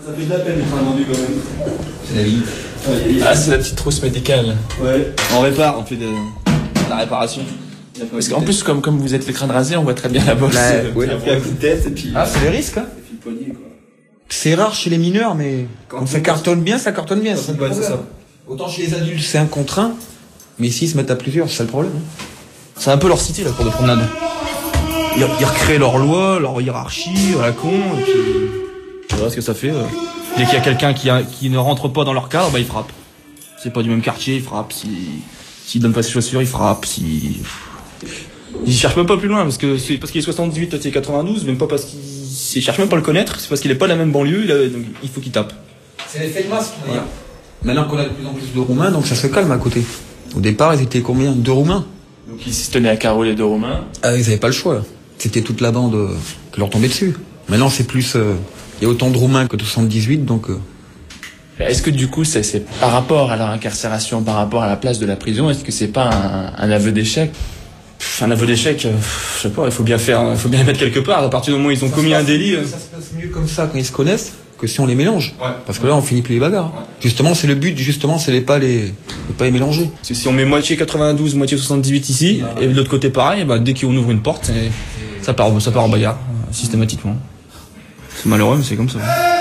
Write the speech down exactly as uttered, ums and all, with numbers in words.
Ça fait de la peine d'être un vendu quand même. C'est la vie. Ouais, ah, c'est la petite trousse médicale. Ouais, on répare, on fait de la réparation. Parce qu'en plus, comme, comme vous êtes le crâne rasé, on voit très bien la bosse. Ouais, ouais. Après un coup de tête et puis. Ah, c'est les risques, hein. Et puis le poignet, quoi. C'est rare chez les mineurs, mais quand ça cartonne bien, ça cartonne bien. Ça, ouais, c'est ça. Autant chez les adultes, c'est un contre un, mais ici, ils se mettent à plusieurs, c'est ça le problème. C'est un peu leur cité, la cour de promenade. Ils, ils recréent leur loi, leur hiérarchie, à la con, et puis... Voilà ce que ça fait. Euh. Dès qu'il y a quelqu'un qui, a, qui ne rentre pas dans leur cadre, bah ils frappent. C'est pas du même quartier, ils frappent. S'ils si, donnent pas ses chaussures, ils frappent. Si... Ils cherchent même pas plus loin, parce que c'est parce qu'il est soixante-dix-huit, toi tu es quatre-vingt-douze, même pas parce qu'ils cherchent même pas à le connaître, c'est parce qu'il est pas de la même banlieue, il, a, donc il faut qu'il tape. C'est l'effet de masse, on va dire. Maintenant qu'on a de plus en plus de Roumains, donc ça se calme à côté. Au départ, ils étaient combien? Deux Roumains. Donc ils se tenaient à carreau les deux Roumains. Ah, ils avaient pas le choix. C'était toute la bande euh, qui leur tombait dessus. Maintenant, c'est plus... Euh, il y a autant de Roumains que de soixante-dix-huit, donc... Euh... Est-ce que du coup, c'est, c'est par rapport à leur incarcération, par rapport à la place de la prison, est-ce que c'est pas un, un aveu d'échec? Un aveu d'échec, euh, je sais pas, il faut bien faire, il faut bien les mettre quelque part. À partir du moment où ils ont ça commis un délit... Euh... Ça se passe mieux comme ça quand ils se connaissent que si on les mélange. Ouais. Parce que là, on finit plus les bagarres. Ouais. Justement, c'est le but, justement, c'est les pas les, les pas les mélanger. C'est si on met moitié quatre-vingt-douze, moitié soixante-dix-huit ici, ouais. Et de l'autre côté pareil, bah, dès qu'on ouvre une porte, ça part, ça part en bagarre, systématiquement. C'est malheureux, mais c'est comme ça.